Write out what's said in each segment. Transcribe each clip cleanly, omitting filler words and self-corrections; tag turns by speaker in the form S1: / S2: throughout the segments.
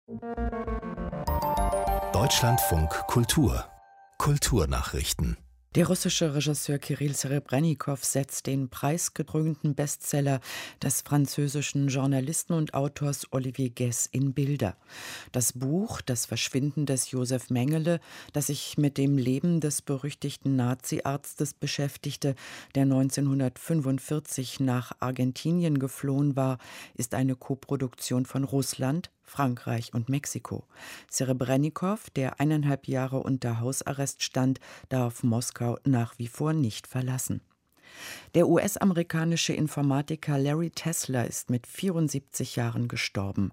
S1: Deutschlandfunk Kultur Kulturnachrichten.
S2: Der russische Regisseur Kirill Serebrenikow setzt den preisgekrönten Bestseller des französischen Journalisten und Autors Olivier Guess in Bilder. Das Buch »Das Verschwinden des Josef Mengele«, das sich mit dem Leben des berüchtigten Nazi-Arztes beschäftigte, der 1945 nach Argentinien geflohen war, ist eine Koproduktion von Russland, Frankreich und Mexiko. Serebrenikow, der 1,5 Jahre unter Hausarrest stand, darf Moskau nach wie vor nicht verlassen. Der US-amerikanische Informatiker Larry Tesler ist mit 74 Jahren gestorben.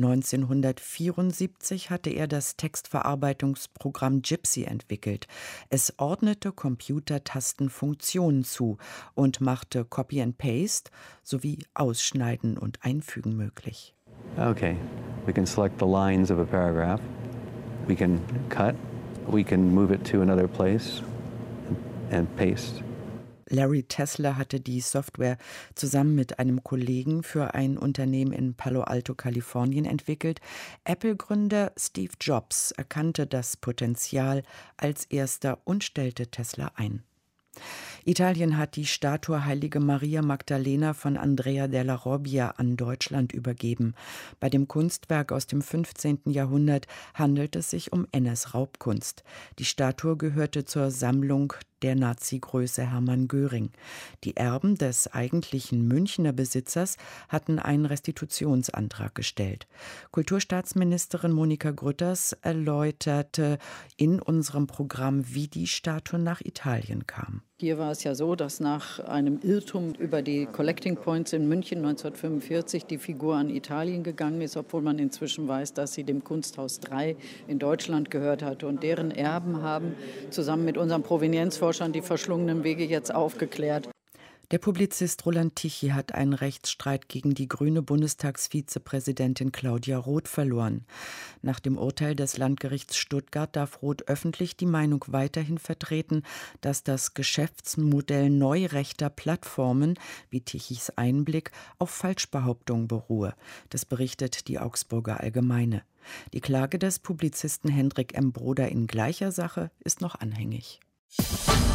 S2: 1974 hatte er das Textverarbeitungsprogramm Gypsy entwickelt. Es ordnete Computertasten Funktionen zu und machte Copy and Paste sowie Ausschneiden und Einfügen möglich.
S3: Okay, we can select the lines of a paragraph. We can cut. We can move it to another place and paste.
S2: Larry Tesler hatte die Software zusammen mit einem Kollegen für ein Unternehmen in Palo Alto, Kalifornien entwickelt. Apple-Gründer Steve Jobs erkannte das Potenzial als erster und stellte Tesla ein. Italien hat die Statue Heilige Maria Magdalena von Andrea della Robbia an Deutschland übergeben. Bei dem Kunstwerk aus dem 15. Jahrhundert handelt es sich um NS-Raubkunst. Die Statue gehörte zur Sammlung der Nazi-Größe Hermann Göring. Die Erben des eigentlichen Münchner Besitzers hatten einen Restitutionsantrag gestellt. Kulturstaatsministerin Monika Grütters erläuterte in unserem Programm, wie die Statue nach Italien kam.
S4: Hier war es ja so, dass nach einem Irrtum über die Collecting Points in München 1945 die Figur an Italien gegangen ist, obwohl man inzwischen weiß, dass sie dem Kunsthaus 3 in Deutschland gehört hatte. Und deren Erben haben zusammen mit unseren Provenienzforschern die verschlungenen Wege jetzt aufgeklärt.
S2: Der Publizist Roland Tichy hat einen Rechtsstreit gegen die grüne Bundestagsvizepräsidentin Claudia Roth verloren. Nach dem Urteil des Landgerichts Stuttgart darf Roth öffentlich die Meinung weiterhin vertreten, dass das Geschäftsmodell neurechter Plattformen, wie Tichys Einblick, auf Falschbehauptungen beruhe. Das berichtet die Augsburger Allgemeine. Die Klage des Publizisten Hendrik M. Broder in gleicher Sache ist noch anhängig.